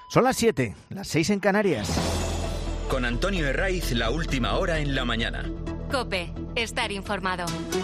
Son las 7, las 6 en Canarias. Con Antonio Herraiz, la última hora en la mañana. COPE, estar informado.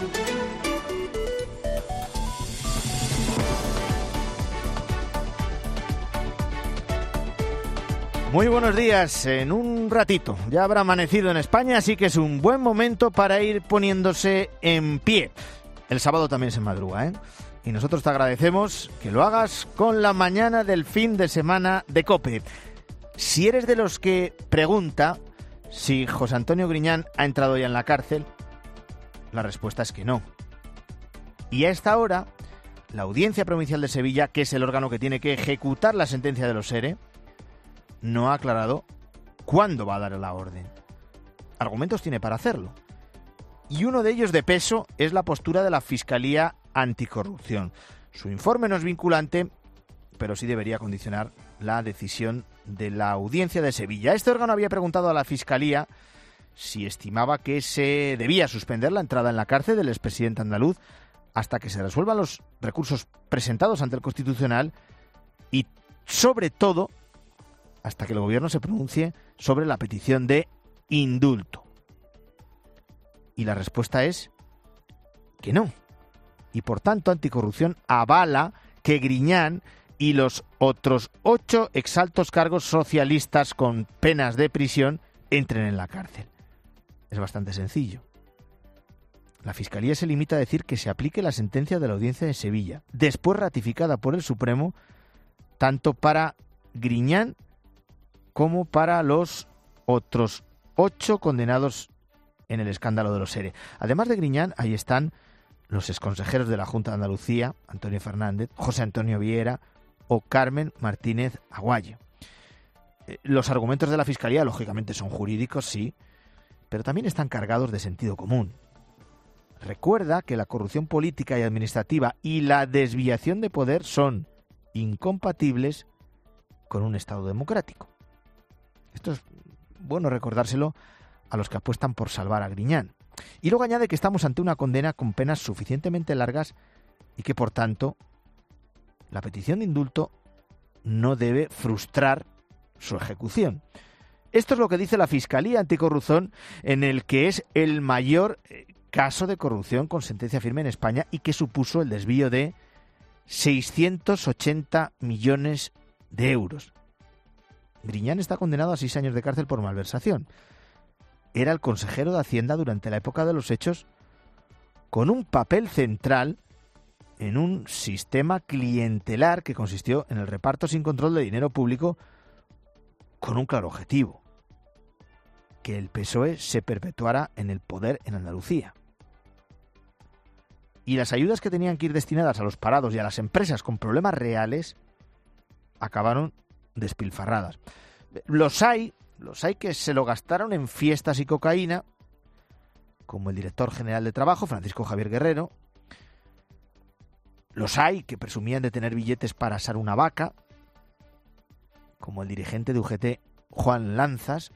Muy buenos días. En un ratito ya habrá amanecido en España, así que es un buen momento para ir poniéndose en pie. El sábado también se madruga, ¿eh? Y nosotros te agradecemos que lo hagas con la mañana del fin de semana de COPE. Si eres de los que pregunta si José Antonio Griñán ha entrado ya en la cárcel, la respuesta es que no. Y a esta hora, la Audiencia Provincial de Sevilla, que es el órgano que tiene que ejecutar la sentencia de los ERE, no ha aclarado cuándo va a dar la orden. Argumentos tiene para hacerlo. Y uno de ellos de peso es la postura de la Fiscalía Anticorrupción. Su informe no es vinculante, pero sí debería condicionar la decisión de la Audiencia de Sevilla. Este órgano había preguntado a la Fiscalía si estimaba que se debía suspender la entrada en la cárcel del expresidente andaluz hasta que se resuelvan los recursos presentados ante el Constitucional y, sobre todo, hasta que el Gobierno se pronuncie sobre la petición de indulto. Y la respuesta es que no. Y por tanto, Anticorrupción avala que Griñán y los otros 8 exaltos cargos socialistas con penas de prisión entren en la cárcel. Es bastante sencillo. La Fiscalía se limita a decir que se aplique la sentencia de la Audiencia de Sevilla, después ratificada por el Supremo, tanto para Griñán como para los otros 8 condenados en el escándalo de los ERE. Además de Griñán, ahí están los exconsejeros de la Junta de Andalucía, Antonio Fernández, José Antonio Viera o Carmen Martínez Aguayo. Los argumentos de la Fiscalía, lógicamente, son jurídicos, sí, pero también están cargados de sentido común. Recuerda que la corrupción política y administrativa y la desviación de poder son incompatibles con un Estado democrático. Esto es bueno recordárselo a los que apuestan por salvar a Griñán. Y luego añade que estamos ante una condena con penas suficientemente largas y que, por tanto, la petición de indulto no debe frustrar su ejecución. Esto es lo que dice la Fiscalía Anticorrupción, en el que es el mayor caso de corrupción con sentencia firme en España y que supuso el desvío de 680 millones de euros. Griñán está condenado a 6 años de cárcel por malversación. Era el consejero de Hacienda durante la época de los hechos, con un papel central en un sistema clientelar que consistió en el reparto sin control de dinero público con un claro objetivo: que el PSOE se perpetuara en el poder en Andalucía. Y las ayudas que tenían que ir destinadas a los parados y a las empresas con problemas reales acabaron despilfarradas. Los hay que se lo gastaron en fiestas y cocaína, como el director general de Trabajo, Francisco Javier Guerrero. Los hay que presumían de tener billetes para asar una vaca, como el dirigente de UGT, Juan Lanzas.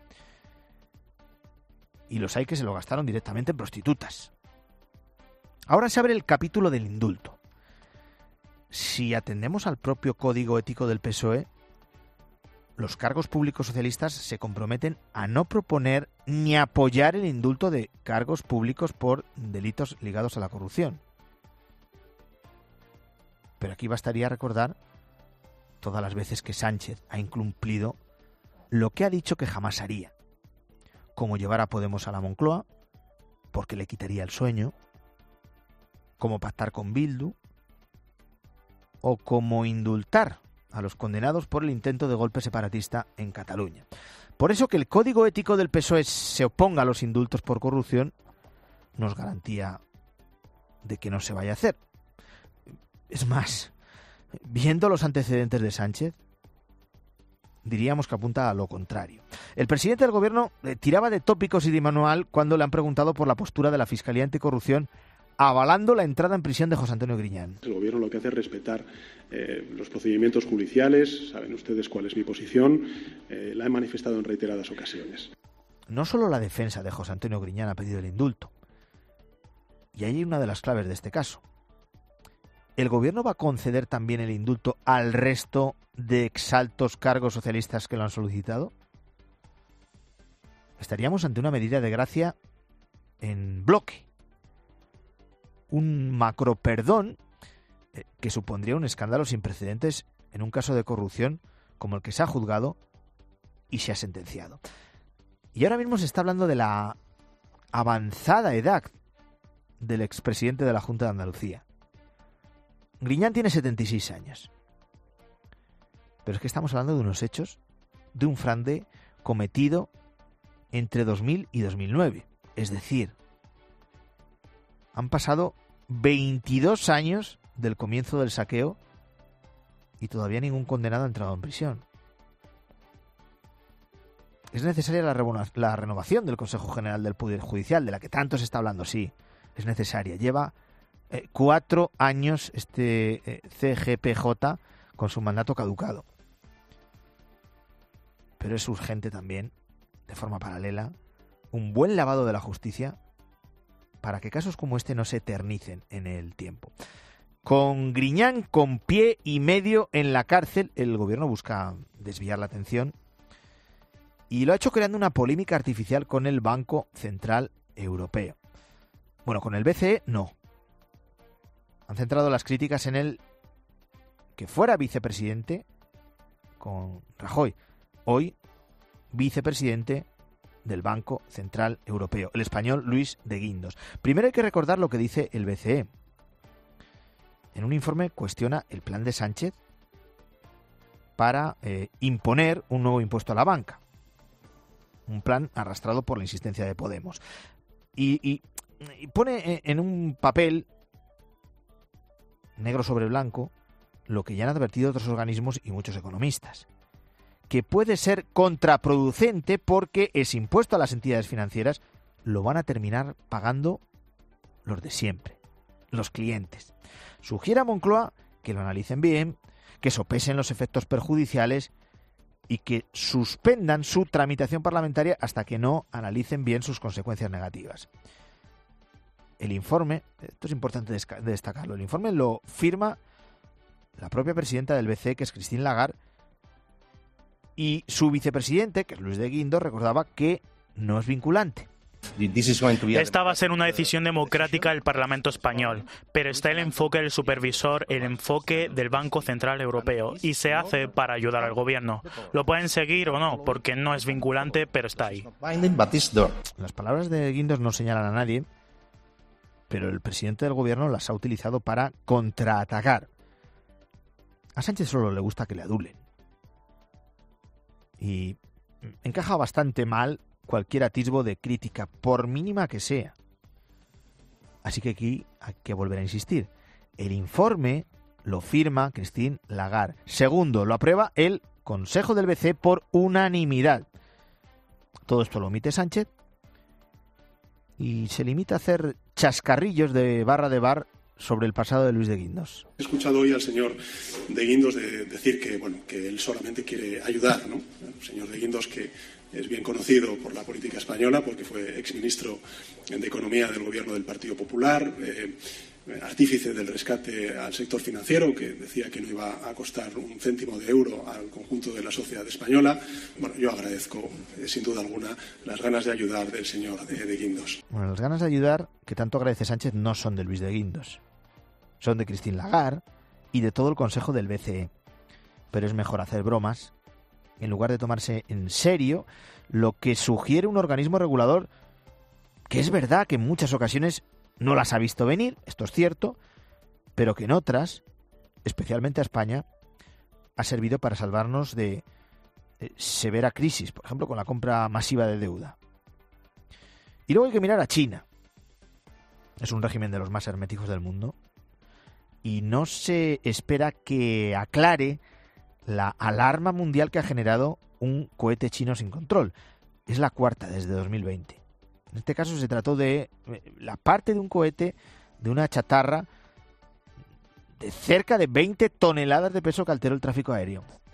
Y los hay que se lo gastaron directamente en prostitutas. Ahora se abre el capítulo del indulto. Si atendemos al propio código ético del PSOE, los cargos públicos socialistas se comprometen a no proponer ni apoyar el indulto de cargos públicos por delitos ligados a la corrupción. Pero aquí bastaría recordar todas las veces que Sánchez ha incumplido lo que ha dicho que jamás haría, como llevar a Podemos a la Moncloa, porque le quitaría el sueño, como pactar con Bildu, o como indultar a los condenados por el intento de golpe separatista en Cataluña. Por eso que el código ético del PSOE se oponga a los indultos por corrupción no es garantía de que no se vaya a hacer. Es más, viendo los antecedentes de Sánchez, diríamos que apunta a lo contrario. El presidente del Gobierno tiraba de tópicos y de manual cuando le han preguntado por la postura de la Fiscalía Anticorrupción avalando la entrada en prisión de José Antonio Griñán. El Gobierno lo que hace es respetar los procedimientos judiciales. Saben ustedes cuál es mi posición. La he manifestado en reiteradas ocasiones. No solo la defensa de José Antonio Griñán ha pedido el indulto. Y ahí hay una de las claves de este caso. ¿el gobierno va a conceder también el indulto al resto de exaltos cargos socialistas que lo han solicitado? Estaríamos ante una medida de gracia en bloque. Un macroperdón que supondría un escándalo sin precedentes en un caso de corrupción como el que se ha juzgado y se ha sentenciado. Y ahora mismo se está hablando de la avanzada edad del expresidente de la Junta de Andalucía. Griñán tiene 76 años. Pero es que estamos hablando de unos hechos, de un fraude cometido entre 2000 y 2009. Es decir, han pasado 22 años del comienzo del saqueo y todavía ningún condenado ha entrado en prisión. ¿Es necesaria la renovación del Consejo General del Poder Judicial, de la que tanto se está hablando? Sí, es necesaria. Lleva 4 años este CGPJ con su mandato caducado. Pero es urgente también, de forma paralela, un buen lavado de la justicia para que casos como este no se eternicen en el tiempo. Con Griñán con pie y medio en la cárcel, el gobierno busca desviar la atención y lo ha hecho creando una polémica artificial con el Banco Central Europeo. Bueno, con el BCE no. Han centrado las críticas en el que fuera vicepresidente con Rajoy, hoy vicepresidente del Banco Central Europeo, el español Luis de Guindos. Primero hay que recordar lo que dice el BCE. En un informe cuestiona el plan de Sánchez para imponer un nuevo impuesto a la banca. Un plan arrastrado por la insistencia de Podemos. Y pone en un papel, negro sobre blanco, lo que ya han advertido otros organismos y muchos economistas. Que puede ser contraproducente porque ese impuesto a las entidades financieras lo van a terminar pagando los de siempre, los clientes. Sugiere a Moncloa que lo analicen bien, que sopesen los efectos perjudiciales y que suspendan su tramitación parlamentaria hasta que no analicen bien sus consecuencias negativas. El informe, esto es importante destacarlo, el informe lo firma la propia presidenta del BCE, que es Christine Lagarde, y su vicepresidente, que es Luis de Guindos, recordaba que no es vinculante. Esta va a ser una decisión democrática del Parlamento español, pero está el enfoque del supervisor, el enfoque del Banco Central Europeo, y se hace para ayudar al gobierno. Lo pueden seguir o no, porque no es vinculante, pero está ahí. Las palabras de Guindos no señalan a nadie, pero el presidente del gobierno las ha utilizado para contraatacar. A Sánchez solo le gusta que le adulen. Y encaja bastante mal cualquier atisbo de crítica, por mínima que sea. Así que aquí hay que volver a insistir. El informe lo firma Christine Lagarde. Segundo, lo aprueba el Consejo del BCE por unanimidad. Todo esto lo omite Sánchez y se limita a hacer chascarrillos de bar sobre el pasado de Luis de Guindos. He escuchado hoy al señor de Guindos decir que él solamente quiere ayudar, ¿no? El señor de Guindos, que es bien conocido por la política española porque fue exministro de Economía del gobierno del Partido Popular, artífice del rescate al sector financiero, que decía que no iba a costar un céntimo de euro al conjunto de la sociedad española. Bueno, yo agradezco, sin duda alguna, las ganas de ayudar del señor de Guindos. Bueno, las ganas de ayudar que tanto agradece Sánchez no son de Luis de Guindos. Son de Christine Lagarde y de todo el Consejo del BCE. Pero es mejor hacer bromas en lugar de tomarse en serio lo que sugiere un organismo regulador que es verdad que en muchas ocasiones no las ha visto venir, esto es cierto, pero que en otras, especialmente a España, ha servido para salvarnos de severa crisis, por ejemplo, con la compra masiva de deuda. Y luego hay que mirar a China. Es un régimen de los más herméticos del mundo y no se espera que aclare la alarma mundial que ha generado un cohete chino sin control. Es la cuarta desde 2020. En este caso se trató de la parte de un cohete, de una chatarra de cerca de 20 toneladas de peso que alteró el tráfico aéreo.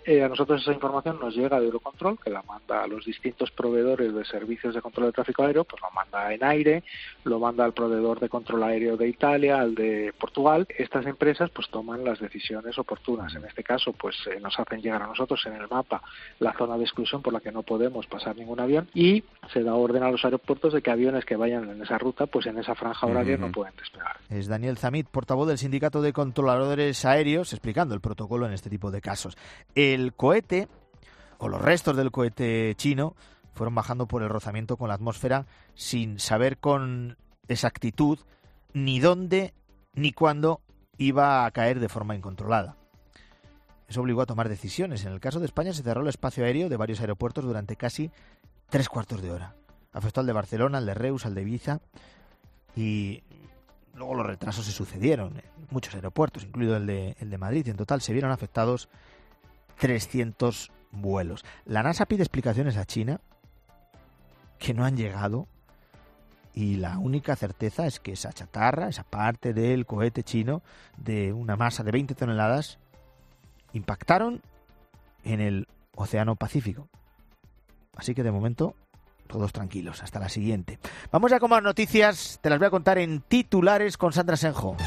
A nosotros esa información nos llega de Eurocontrol, que la manda a los distintos proveedores de servicios de control de tráfico aéreo, pues lo manda en aire, lo manda al proveedor de control aéreo de Italia, al de Portugal. Estas empresas pues toman las decisiones oportunas. En este caso, pues nos hacen llegar a nosotros en el mapa la zona de exclusión por la que no podemos pasar ningún avión, y se da orden a los aeropuertos de que aviones que vayan en esa ruta, pues en esa franja horaria no pueden despegar. Es Daniel Zamit, portavoz del Sindicato de Controladores Aéreos, explicando el protocolo en este tipo de casos. El cohete, o los restos del cohete chino, fueron bajando por el rozamiento con la atmósfera sin saber con exactitud ni dónde ni cuándo iba a caer de forma incontrolada. Eso obligó a tomar decisiones. En el caso de España se cerró el espacio aéreo de varios aeropuertos durante casi 3/4 de hora. Afectó al de Barcelona, al de Reus, al de Ibiza, y luego los retrasos se sucedieron en muchos aeropuertos, incluido el de Madrid. En total se vieron afectados 300 vuelos. La NASA pide explicaciones a China que no han llegado, y la única certeza es que esa chatarra, esa parte del cohete chino de una masa de 20 toneladas, impactaron en el Océano Pacífico. Así que de momento todos tranquilos, hasta la siguiente. Vamos ya con más noticias, te las voy a contar en titulares con Sandra Senjo.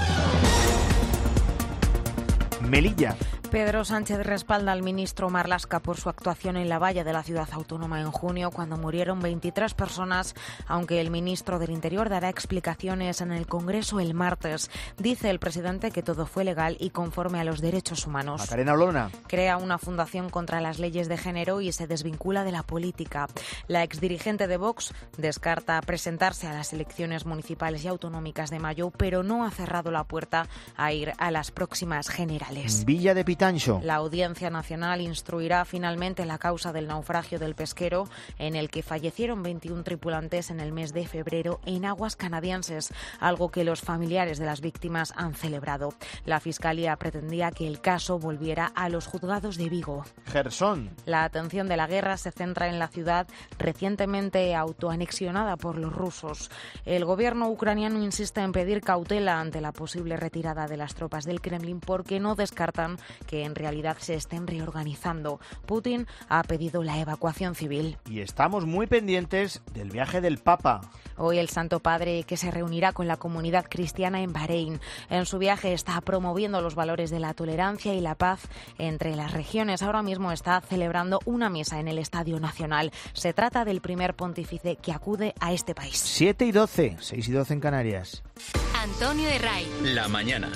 Melilla. Pedro Sánchez respalda al ministro Marlaska por su actuación en la valla de la ciudad autónoma en junio, cuando murieron 23 personas, aunque el ministro del Interior dará explicaciones en el Congreso el martes. Dice el presidente que todo fue legal y conforme a los derechos humanos. Macarena Olona. Crea una fundación contra las leyes de género y se desvincula de la política. La exdirigente de Vox descarta presentarse a las elecciones municipales y autonómicas de mayo, pero no ha cerrado la puerta a ir a las próximas generales. Villa de Pitancho. La Audiencia Nacional instruirá finalmente la causa del naufragio del pesquero, en el que fallecieron 21 tripulantes en el mes de febrero en aguas canadienses, algo que los familiares de las víctimas han celebrado. La Fiscalía pretendía que el caso volviera a los juzgados de Vigo. Jersón. La atención de la guerra se centra en la ciudad recientemente autoanexionada por los rusos. El gobierno ucraniano insiste en pedir cautela ante la posible retirada de las tropas del Kremlin, porque no descartan que en realidad se estén reorganizando. Putin ha pedido la evacuación civil. Y estamos muy pendientes del viaje del Papa. Hoy el Santo Padre, que se reunirá con la comunidad cristiana en Bahrein. En su viaje está promoviendo los valores de la tolerancia y la paz entre las regiones. Ahora mismo está celebrando una misa en el Estadio Nacional. Se trata del primer pontífice que acude a este país. 7:12, 6:12 en Canarias. Antonio Herray. La mañana.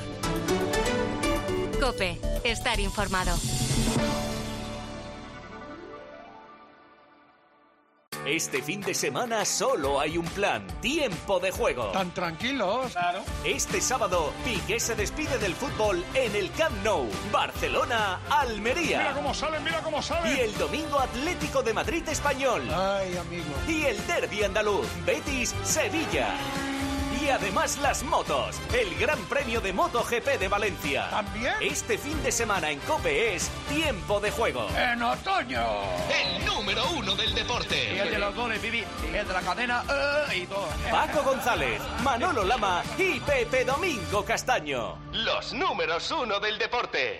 COPE. Estar informado. Este fin de semana solo hay un plan: tiempo de juego. ¿Tan tranquilos? Claro. Este sábado, Piqué se despide del fútbol en el Camp Nou. Barcelona-Almería. Mira cómo salen, mira cómo salen. Y el domingo, Atlético de Madrid-Español. Ay, amigo. Y el derbi andaluz, Betis-Sevilla. Y además las motos, el Gran Premio de MotoGP de Valencia. ¿También? Este fin de semana en COPE es tiempo de juego. ¡En otoño! El número 1 del deporte. Y el de los goles, Vivi, el de la cadena y todo. Paco González, Manolo Lama y Pepe Domingo Castaño. Los números 1 del deporte.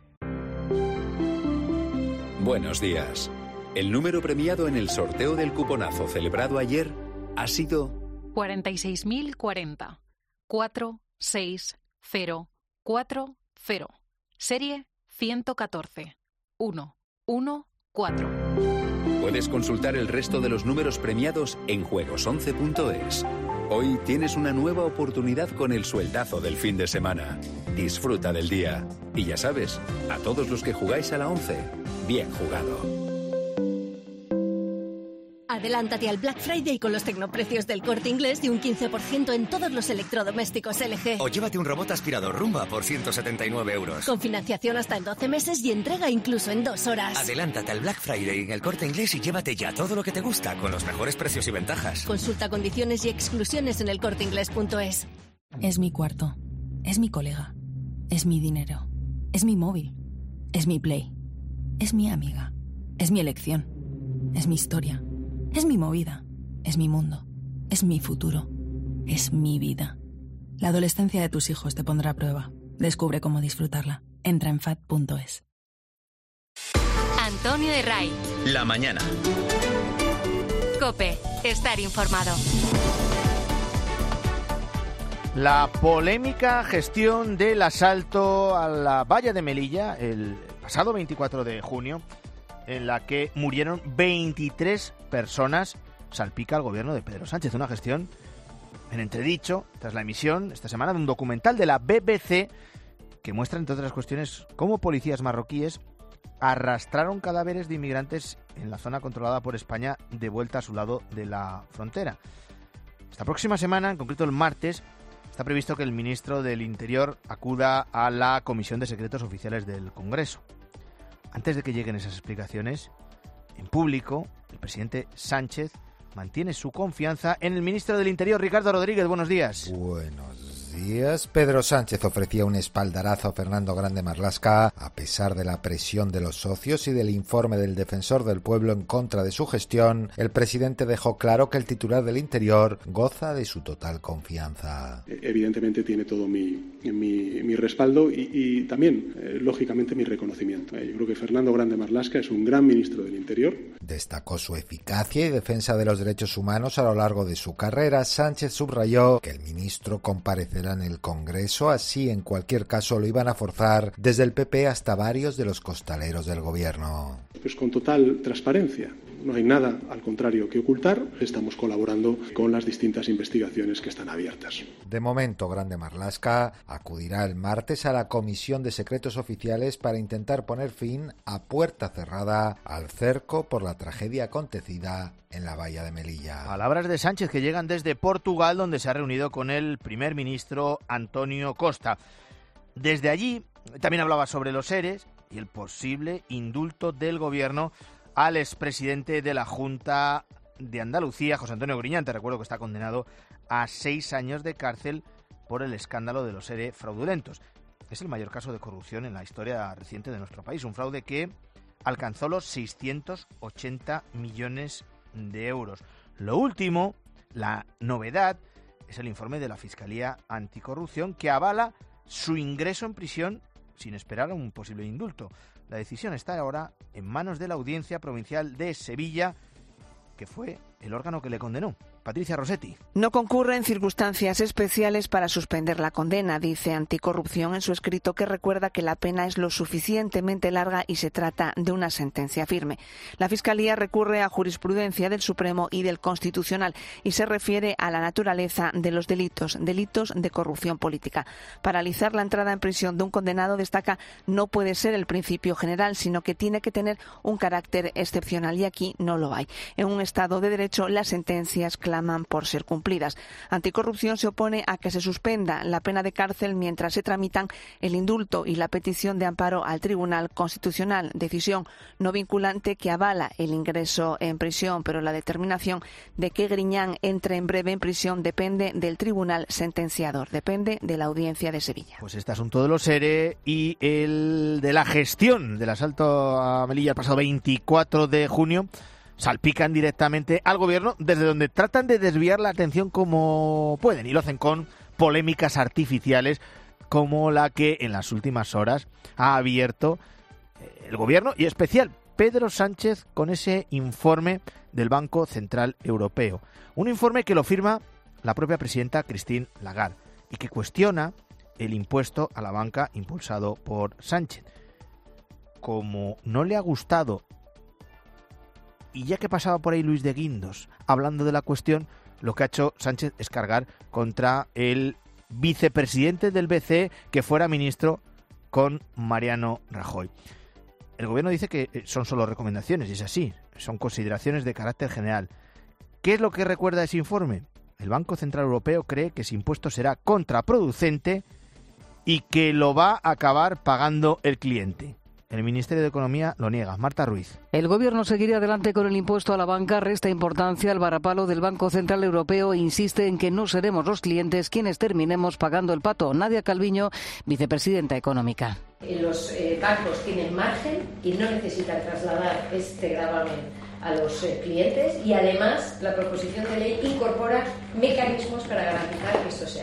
Buenos días. El número premiado en el sorteo del cuponazo celebrado ayer ha sido 46.040 46040. Serie 114 114. Puedes consultar el resto de los números premiados en juegos11.es. Hoy tienes una nueva oportunidad con el sueldazo del fin de semana. Disfruta del día. Y ya sabes, a todos los que jugáis a la 11, bien jugado. Adelántate al Black Friday con los tecnoprecios del Corte Inglés y un 15% en todos los electrodomésticos LG. O llévate un robot aspirador Rumba por 179 euros. Con financiación hasta en 12 meses y entrega incluso en 2 horas. Adelántate al Black Friday en el Corte Inglés y llévate ya todo lo que te gusta con los mejores precios y ventajas. Consulta condiciones y exclusiones en elcorteinglés.es. Es mi cuarto. Es mi colega. Es mi dinero. Es mi móvil. Es mi Play. Es mi amiga. Es mi elección. Es mi historia. Es mi movida, es mi mundo, es mi futuro, es mi vida. La adolescencia de tus hijos te pondrá a prueba. Descubre cómo disfrutarla. Entra en FAD.es. Antonio de Ray. La mañana. COPE. Estar informado. La polémica gestión del asalto a la valla de Melilla el pasado 24 de junio, en la que murieron 23 personas, salpica al gobierno de Pedro Sánchez. Una gestión en entredicho tras la emisión esta semana de un documental de la BBC que muestra, entre otras cuestiones, cómo policías marroquíes arrastraron cadáveres de inmigrantes en la zona controlada por España de vuelta a su lado de la frontera. Esta próxima semana, en concreto el martes, está previsto que el ministro del Interior acuda a la Comisión de Secretos Oficiales del Congreso. Antes de que lleguen esas explicaciones, en público, el presidente Sánchez mantiene su confianza en el ministro del Interior, Ricardo Rodríguez. Buenos días. Buenos días. Pedro Sánchez ofrecía un espaldarazo a Fernando Grande Marlaska a pesar de la presión de los socios y del informe del Defensor del Pueblo en contra de su gestión. El presidente dejó claro que el titular del Interior goza de su total confianza. Evidentemente tiene todo mi respaldo y también, lógicamente, mi reconocimiento. Yo creo que Fernando Grande Marlaska es un gran ministro del Interior. Destacó su eficacia y defensa de los derechos humanos a lo largo de su carrera. Sánchez subrayó que el ministro comparecerá en el Congreso, así en cualquier caso lo iban a forzar desde el PP hasta varios de los costaleros del gobierno. Pues con total transparencia. No hay nada, al contrario, que ocultar. Estamos colaborando con las distintas investigaciones que están abiertas. De momento, Grande Marlaska acudirá el martes a la Comisión de Secretos Oficiales para intentar poner fin a puerta cerrada al cerco por la tragedia acontecida en la valla de Melilla. Palabras de Sánchez que llegan desde Portugal, donde se ha reunido con el primer ministro Antonio Costa. Desde allí también hablaba sobre los EREs y el posible indulto del gobierno al expresidente de la Junta de Andalucía, José Antonio Griñán. Te recuerdo que está condenado a 6 años de cárcel por el escándalo de los ERE fraudulentos. Es el mayor caso de corrupción en la historia reciente de nuestro país, un fraude que alcanzó los 680 millones de euros. Lo último, la novedad, es el informe de la Fiscalía Anticorrupción que avala su ingreso en prisión sin esperar a un posible indulto. La decisión está ahora en manos de la Audiencia Provincial de Sevilla, que fue el órgano que le condenó. Patricia Rossetti. No concurre en circunstancias especiales para suspender la condena, dice Anticorrupción en su escrito, que recuerda que la pena es lo suficientemente larga y se trata de una sentencia firme. La Fiscalía recurre a jurisprudencia del Supremo y del Constitucional y se refiere a la naturaleza de los delitos de corrupción política. Paralizar la entrada en prisión de un condenado, destaca, no puede ser el principio general, sino que tiene que tener un carácter excepcional y aquí no lo hay. En un Estado de Derecho, las sentencias claman por ser cumplidas. Anticorrupción se opone a que se suspenda la pena de cárcel mientras se tramitan el indulto y la petición de amparo al Tribunal Constitucional, decisión no vinculante que avala el ingreso en prisión, pero la determinación de que Griñán entre en breve en prisión depende del Tribunal Sentenciador, depende de la Audiencia de Sevilla. Pues este asunto de los ERE y el de la gestión del asalto a Melilla el pasado 24 de junio salpican directamente al gobierno, desde donde tratan de desviar la atención como pueden, y lo hacen con polémicas artificiales como la que en las últimas horas ha abierto el gobierno, y en especial Pedro Sánchez, con ese informe del Banco Central Europeo. Un informe que lo firma la propia presidenta Christine Lagarde y que cuestiona el impuesto a la banca impulsado por Sánchez. Como no le ha gustado, y ya que pasaba por ahí Luis de Guindos hablando de la cuestión, lo que ha hecho Sánchez es cargar contra el vicepresidente del BCE que fuera ministro con Mariano Rajoy. El gobierno dice que son solo recomendaciones, y es así, son consideraciones de carácter general. ¿Qué es lo que recuerda ese informe? El Banco Central Europeo cree que ese impuesto será contraproducente y que lo va a acabar pagando el cliente. El Ministerio de Economía lo niega. Marta Ruiz. El Gobierno seguirá adelante con el impuesto a la banca, resta importancia al varapalo del Banco Central Europeo e insiste en que no seremos los clientes quienes terminemos pagando el pato. Nadia Calviño, vicepresidenta económica. Los bancos tienen margen y no necesitan trasladar este gravamen a los clientes, y además la proposición de ley incorpora mecanismos para garantizar que esto sea así.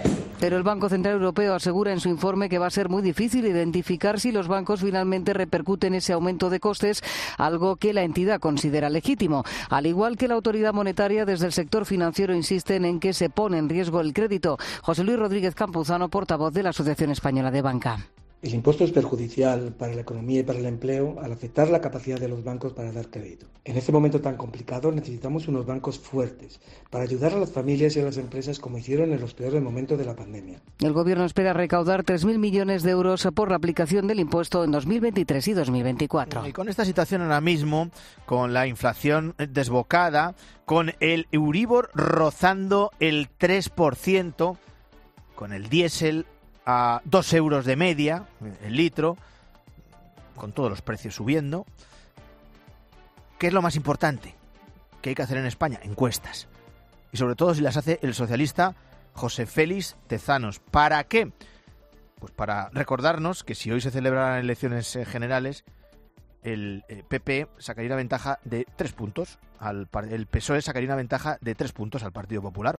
Pero el Banco Central Europeo asegura en su informe que va a ser muy difícil identificar si los bancos finalmente repercuten ese aumento de costes, algo que la entidad considera legítimo. Al igual que la autoridad monetaria, desde el sector financiero insisten en que se pone en riesgo el crédito. José Luis Rodríguez Campuzano, portavoz de la Asociación Española de Banca. El impuesto es perjudicial para la economía y para el empleo al afectar la capacidad de los bancos para dar crédito. En este momento tan complicado necesitamos unos bancos fuertes para ayudar a las familias y a las empresas como hicieron en los peores momentos de la pandemia. El Gobierno espera recaudar 3.000 millones de euros por la aplicación del impuesto en 2023 y 2024. Y con esta situación ahora mismo, con la inflación desbocada, con el Euribor rozando el 3%, con el diésel a 2 euros de media el litro, con todos los precios subiendo. ¿Qué es lo más importante que hay que hacer en España? Encuestas. Y sobre todo si las hace el socialista José Félix Tezanos. ¿Para qué? Pues para recordarnos que si hoy se celebran elecciones generales, el PP sacaría una ventaja de 3 puntos, el PSOE sacaría una ventaja de 3 puntos al Partido Popular.